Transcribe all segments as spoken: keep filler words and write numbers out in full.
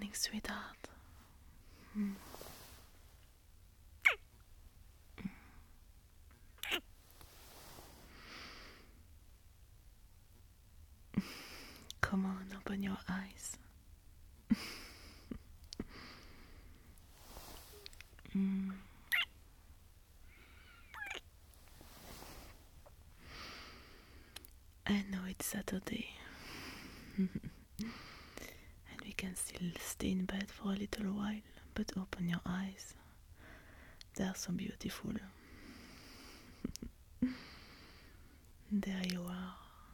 morning, sweetheart. Mm. Come on, open your eyes. mm. I know it's Saturday. And we can still stay in bed for a little while, but open your eyes. They are so beautiful. There you are.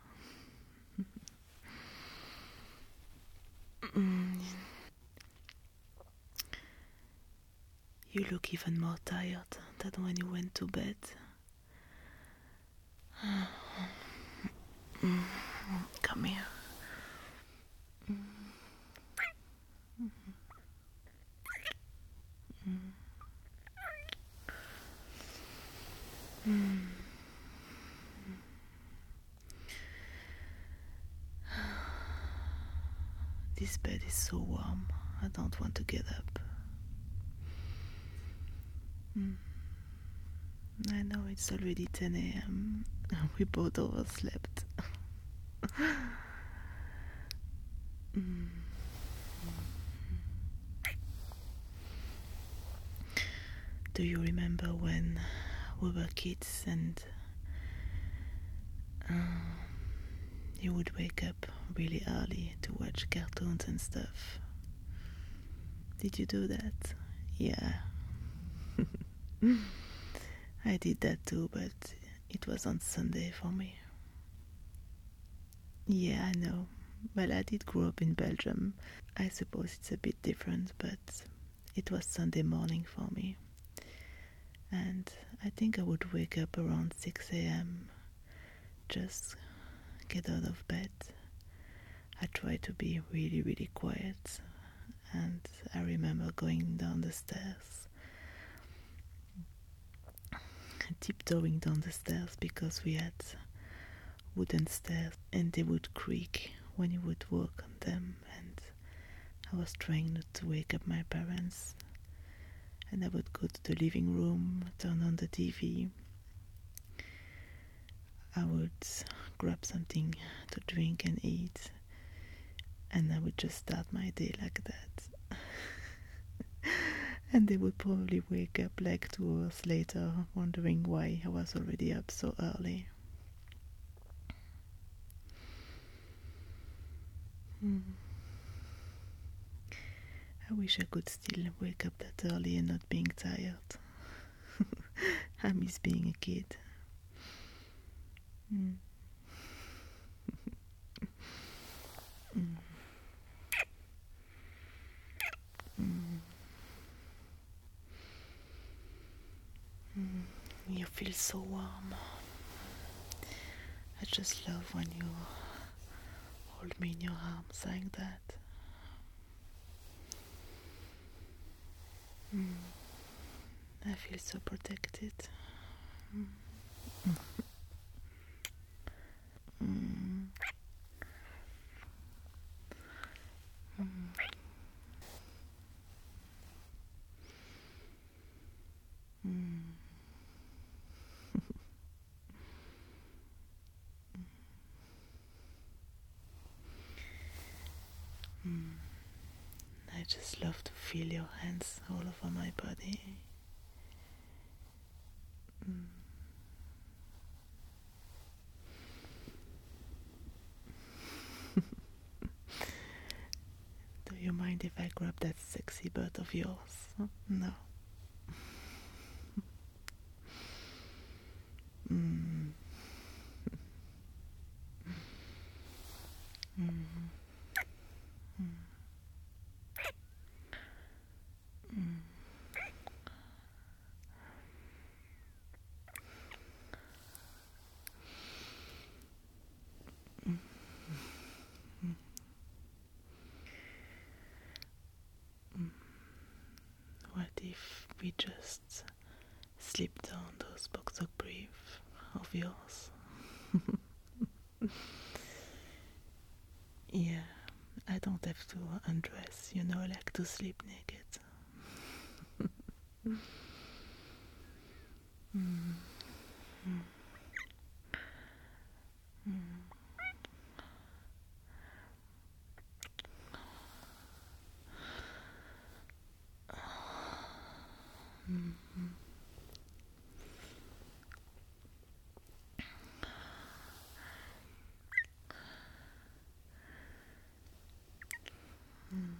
Mm. You look even more tired than when you went to bed. Mm. Come here. Mm. Mm. Mm. This bed is so warm. I don't want to get up. Mm. I know it's already ten a.m. We both overslept. mm. Do you remember when we were kids and uh, you would wake up really early to watch cartoons and stuff? Did you do that? Yeah. I did that too, but it was on Sunday for me. Yeah, I know. Well, I did grow up in Belgium. I suppose it's a bit different, but it was Sunday morning for me. And I think I would wake up around six a.m. Just get out of bed. I try to be really, really quiet. And I remember going down the stairs, tiptoeing down the stairs because we had wooden stairs and they would creak when you would walk on them, and I was trying not to wake up my parents, and I would go to the living room, turn on the T V. I would grab something to drink and eat, and I would just start my day like that. And they would probably wake up like two hours later, wondering why I was already up so early. Hmm. I wish I could still wake up that early and not being tired. I miss being a kid. Mm. mm. Mm. Mm. You feel so warm. I just love when you hold me in your arms like that. Mm. I feel so protected. Mm. Mm. Mm. Mm. Mm. I just love to feel your hands all over my body. Mm. Do you mind if I grab that sexy butt of yours? No. Mm. Mm. Mm. Mm. Mm. Mm. What if we just slip down those boxer briefs of yours? Yeah, I don't have to undress, you know, like to sleep naked. Mm. Mm. Mm. Mm. Mm.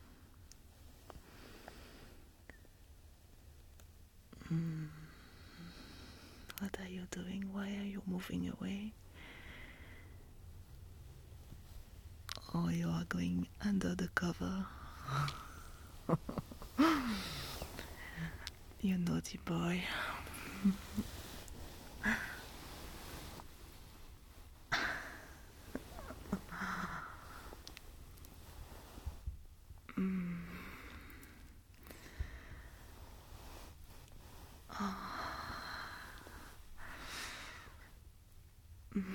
Mm. What are you doing? Why are you moving away? Or you are going under the cover? You naughty boy. Mm. Oh. Mm.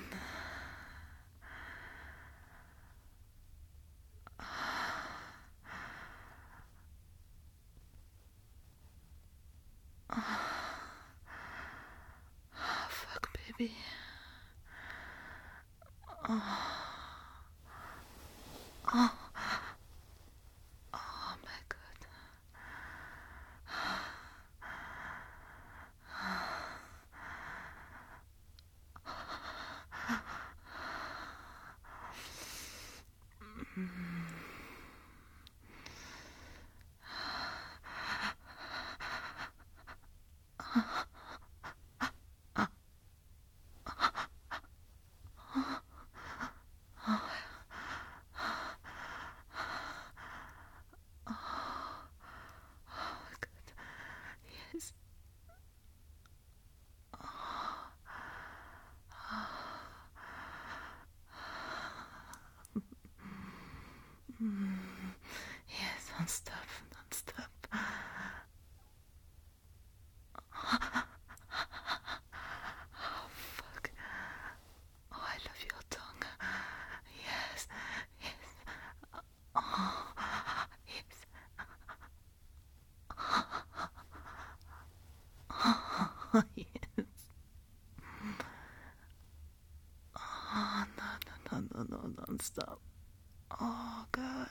Oh, fuck, baby. Oh. Oh. Oh my god. Mm. Yes. Mm. Yes, don't stop, don't stop. Oh, fuck. Oh, I love your tongue. Yes, yes. Oh, yes. Oh, yes. Oh, no, no, no, no, no, don't stop. Oh, God.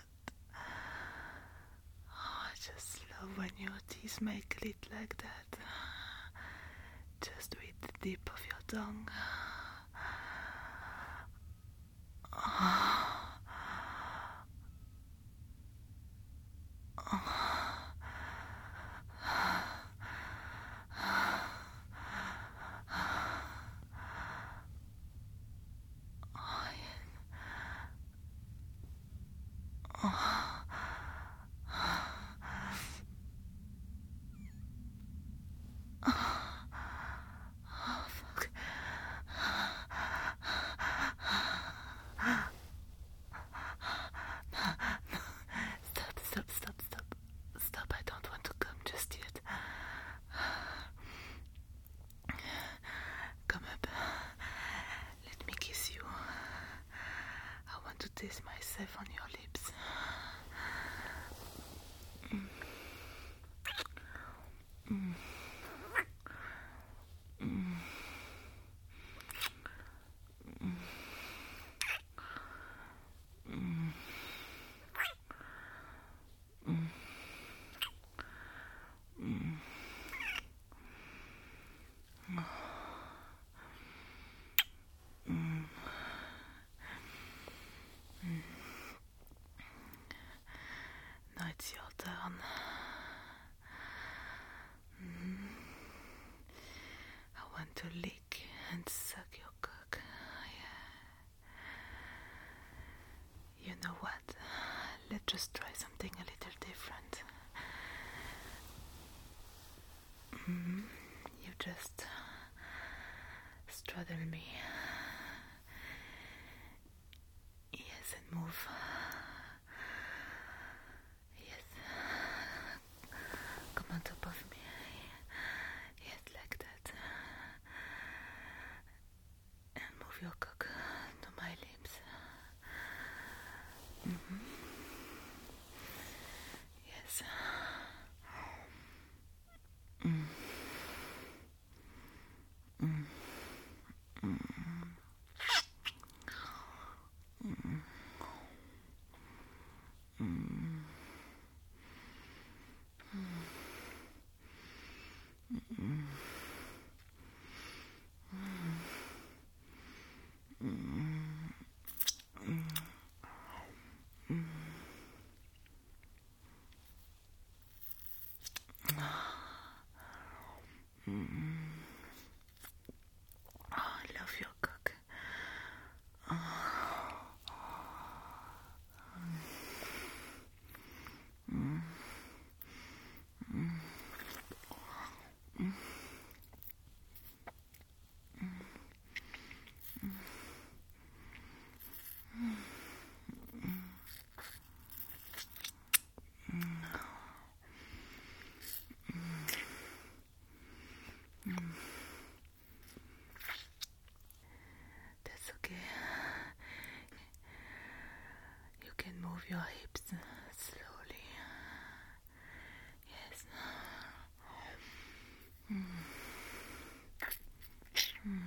Oh, I just love when your teeth make it like that. Just with the tip of your tongue. Oh. Oh. Oh, yes. Oh. Oh, fuck. Stop, stop, stop, stop. Stop, I don't want to come just yet. Come up. Let me kiss you. I want to taste myself on your lips. Mm. Mm. Mm. Mm. Mm. Mm. Mm. Mm. Mm. Now it's your turn. Mm. I want to lick and suck your cock. Yeah. You know what? Let's just try something a little different. Mm. You just straddle me. Yes, and move. Yes. Come on top of me. Yes, like that. And move your cock to my lips. Mm-hmm. I love your cook. That's okay. You can move your hips slowly. Yes. Mm. Mm.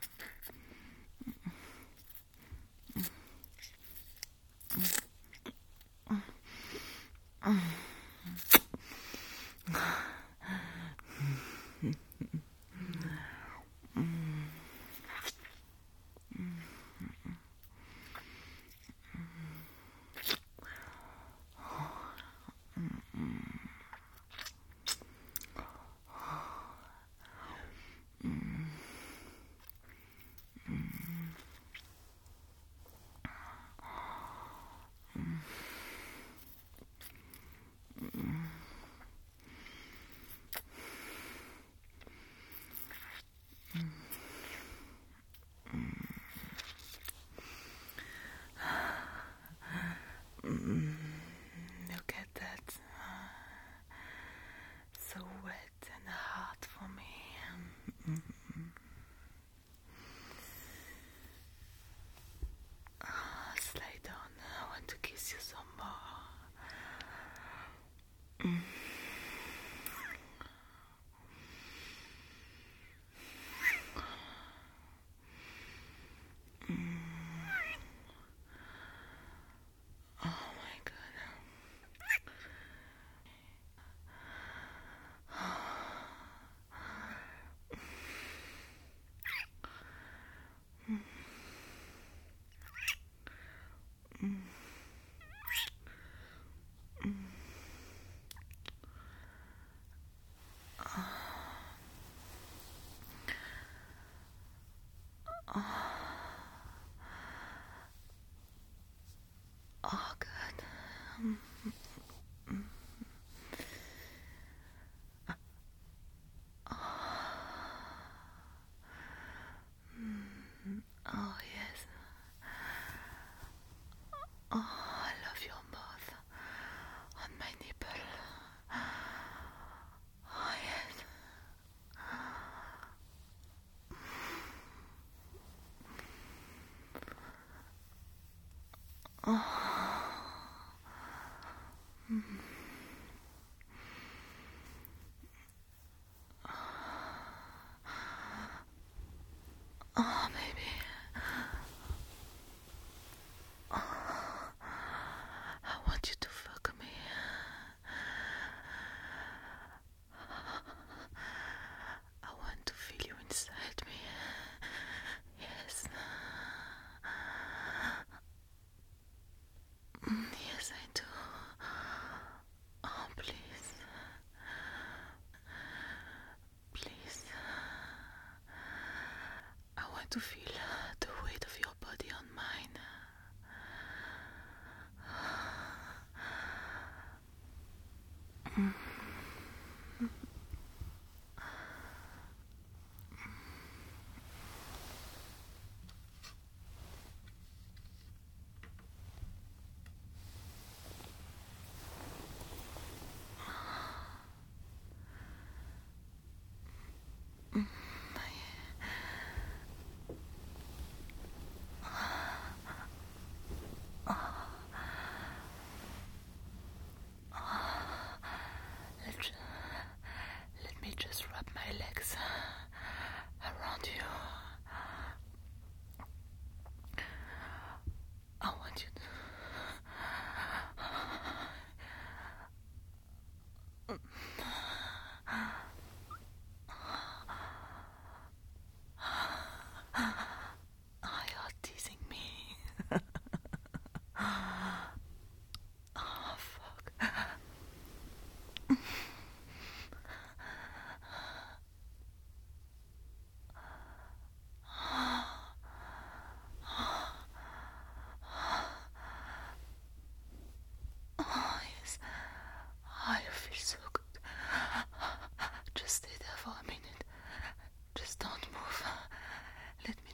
Look at that. So wet and hot for me. Ah, slide down. I want to kiss you some more. Mm. Oh, God. Mm. Oh, yes. Oh, I love your mouth on my nipple. Oh, yes. Oh. Mm. Oh, baby. Oh, I want you to fuck me. I want to feel you inside me. Yes. Yes, I do. Oh, please. Please. I want to feel the weight of your body on mine. Mm.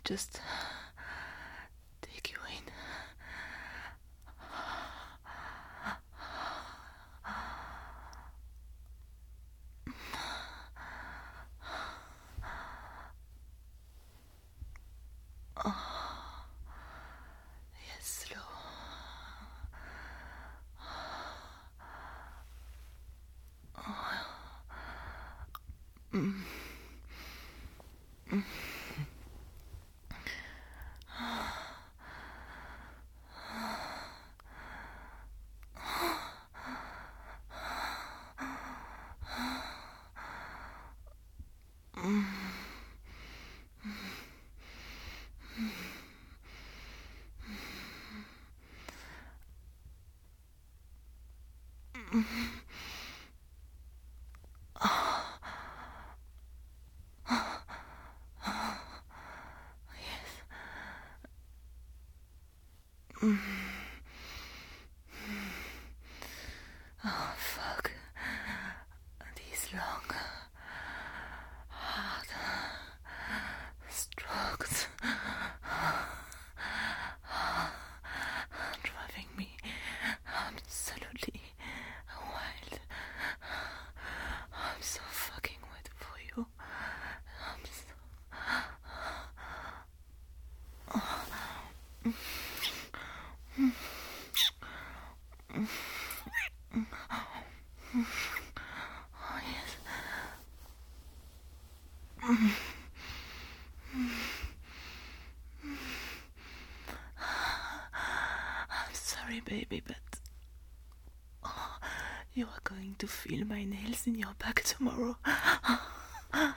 just take you in. Yes, slow. Mm. Mm. Oh, fuck. These long, hard strokes driving me absolutely wild. I'm so fucking wet for you. I'm so... Oh, yes. I'm sorry, baby, but oh, you are going to feel my nails in your back tomorrow. Oh,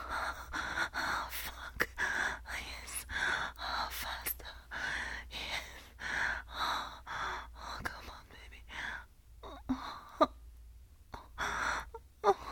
fuck. Yes. Oh, faster. Yes. Oh, oh, come on, baby. Oh, oh,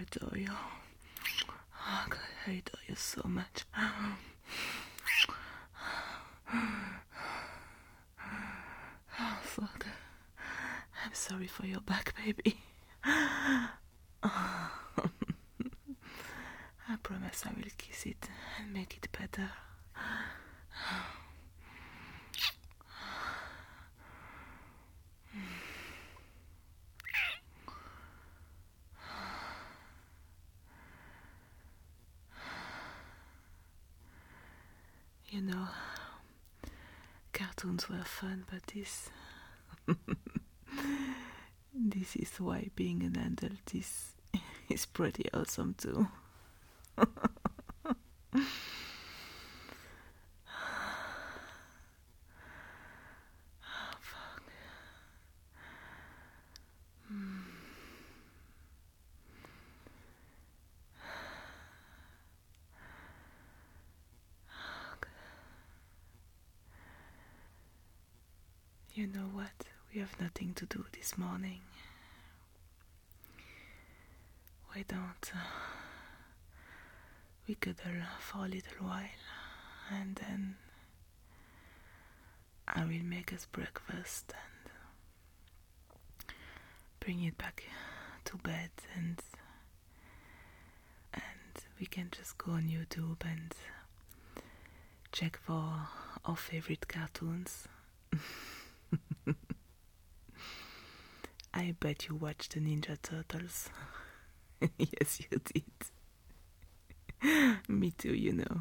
adore you. Oh, God, I adore you so much. Oh, fuck. I'm sorry for your back, baby. I promise I will kiss it and make it better. You know, cartoons were fun, but this... this is why being an adult is, is pretty awesome too. You know what? We have nothing to do this morning. Why don't uh, we cuddle for a little while, and then I will make us breakfast and bring it back to bed, and and we can just go on YouTube and check for our favorite cartoons. I bet you watched the Ninja Turtles. Yes, you did. Me too, you know.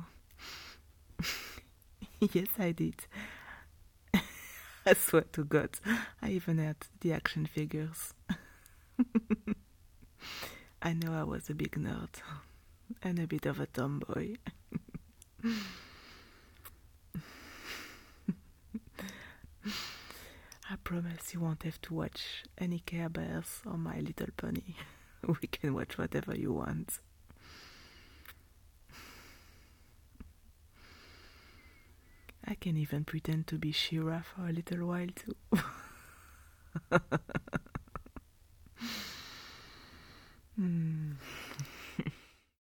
Yes, I did. I swear to God, I even had the action figures. I know I was a big nerd and a bit of a tomboy. I promise you won't have to watch any Care Bears or My Little Pony. We can watch whatever you want. I can even pretend to be She-Ra for a little while too. Hmm.